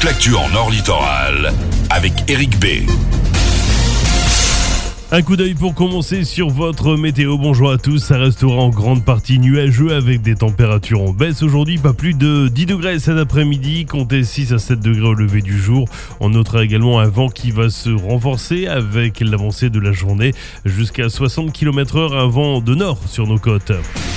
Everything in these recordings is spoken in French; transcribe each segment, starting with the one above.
toute l'actu en Nord Littoral avec Eric B. Un coup d'œil pour commencer sur votre météo. Bonjour à tous, ça restera en grande partie nuageux avec des températures en baisse. Aujourd'hui, pas plus de 10 degrés cet après-midi, comptez 6 à 7 degrés au lever du jour. On notera également un vent qui va se renforcer avec l'avancée de la journée jusqu'à 60 km/h, un vent de nord sur nos côtes.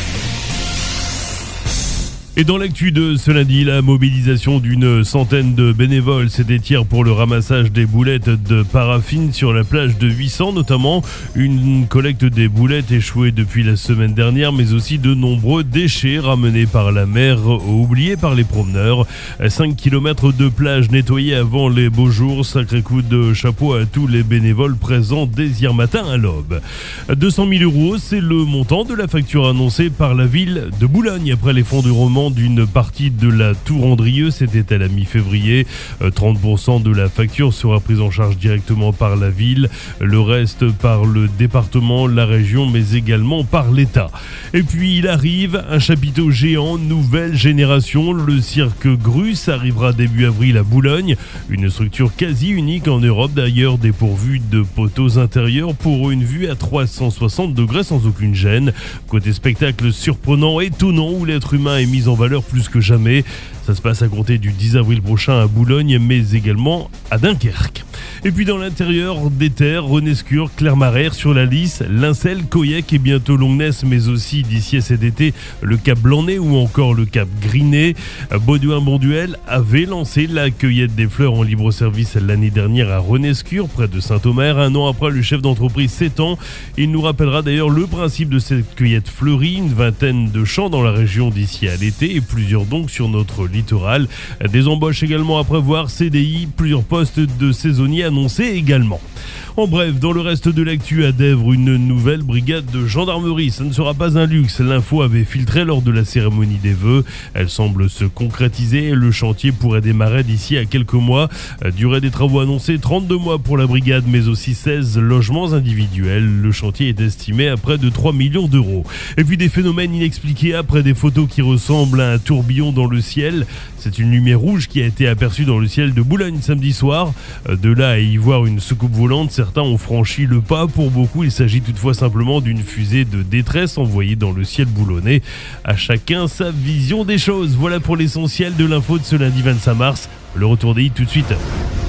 Et dans l'actu de ce lundi, la mobilisation d'une centaine de bénévoles s'était hier pour le ramassage des boulettes de paraffine sur la plage de 800, notamment une collecte des boulettes échouées depuis la semaine dernière, mais aussi de nombreux déchets ramenés par la mer ou oubliés par les promeneurs. 5 km de plage nettoyée avant les beaux jours, sacré coup de chapeau à tous les bénévoles présents dès hier matin à l'aube. 200 000 €, c'est le montant de la facture annoncée par la ville de Boulogne après l'effondrement d'une partie de la tour Andrieux, c'était à la mi-février. 30% de la facture sera prise en charge directement par la ville, le reste par le département, la région, mais également par l'État. Et puis il arrive, un chapiteau géant, nouvelle génération, le cirque Grus arrivera début avril à Boulogne, une structure quasi unique en Europe d'ailleurs, dépourvue de poteaux intérieurs pour une vue à 360 degrés sans aucune gêne. Côté spectacle surprenant, étonnant, où l'être humain est mis en valeur plus que jamais. Ça se passe à compter du 10 avril prochain à Boulogne, mais également à Dunkerque. Et puis dans l'intérieur des terres, Renescure, Clermarais sur la Lys, Lincel, Coyec et bientôt Longness, mais aussi d'ici à cet été, le Cap Blanc-Nez ou encore le Cap Grinet. Baudouin-Bonduel avait lancé la cueillette des fleurs en libre service l'année dernière à Renescure, près de Saint-Omer. Un an après, le chef d'entreprise s'étend. Il nous rappellera d'ailleurs le principe de cette cueillette fleurie, une vingtaine de champs dans la région d'ici à l'été et plusieurs donc sur notre littoral. Des embauches également à prévoir, CDI, plusieurs postes de saisonniers annoncés également. En bref, dans le reste de l'actu à Dèvres, une nouvelle brigade de gendarmerie. Ça ne sera pas un luxe. L'info avait filtré lors de la cérémonie des vœux. Elle semble se concrétiser et le chantier pourrait démarrer d'ici à quelques mois. Durée des travaux annoncée, 32 mois pour la brigade, mais aussi 16 logements individuels. Le chantier est estimé à près de 3 millions d'euros. Et puis des phénomènes inexpliqués après des photos qui ressemblent à un tourbillon dans le ciel. C'est une lumière rouge qui a été aperçue dans le ciel de Boulogne samedi soir. De là à y voir une soucoupe volante, certains ont franchi le pas. Pour beaucoup, il s'agit toutefois simplement d'une fusée de détresse envoyée dans le ciel boulonnais. À chacun sa vision des choses. Voilà pour l'essentiel de l'info de ce lundi 25 mars. Le retour des hits tout de suite.